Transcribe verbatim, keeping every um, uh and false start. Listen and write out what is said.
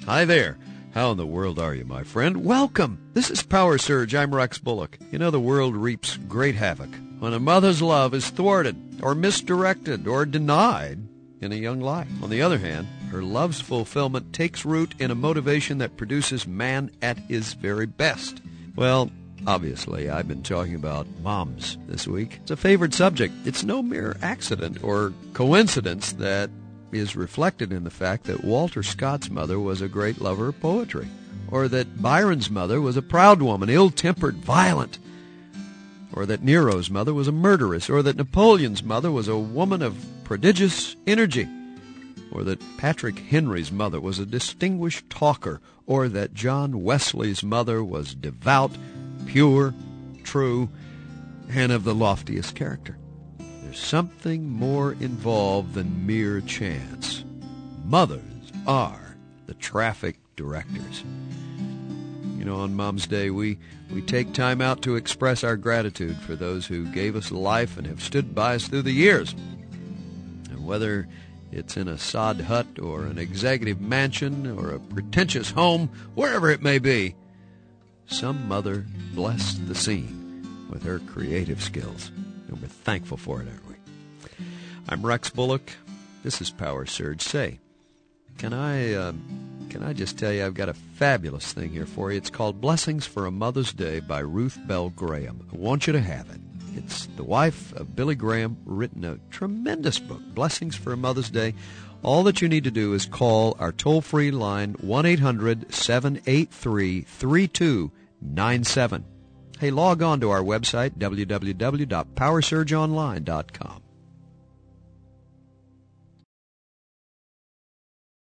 Hi there. How in the world are you, my friend? Welcome. This is Power Surge. I'm Rex Bullock. You know, the world reaps great havoc when a mother's love is thwarted or misdirected or denied in a young life. On the other hand, her love's fulfillment takes root in a motivation that produces man at his very best. Well, obviously, I've been talking about moms this week. It's a favored subject. It's no mere accident or coincidence that is reflected in the fact that Walter Scott's mother was a great lover of poetry, or that Byron's mother was a proud woman, ill-tempered, violent, or that Nero's mother was a murderess, or that Napoleon's mother was a woman of prodigious energy, or that Patrick Henry's mother was a distinguished talker, or that John Wesley's mother was devout, pure, true, and of the loftiest character. There's something more involved than mere chance. Mothers are the traffic directors. You know, on Mom's Day, we, we take time out to express our gratitude for those who gave us life and have stood by us through the years. And whether it's in a sod hut or an executive mansion or a pretentious home, wherever it may be, some mother blessed the scene with her creative skills. And we're thankful for it, aren't we? I'm Rex Bullock. This is Power Surge. Say, can I uh, can I just tell you I've got a fabulous thing here for you. It's called Blessings for a Mother's Day by Ruth Bell Graham. I want you to have it. It's the wife of Billy Graham, written a tremendous book, Blessings for a Mother's Day. All that you need to do is call our toll-free line, one eight hundred seven eight three three two nine seven. Hey, log on to our website, w w w dot power surge online dot com.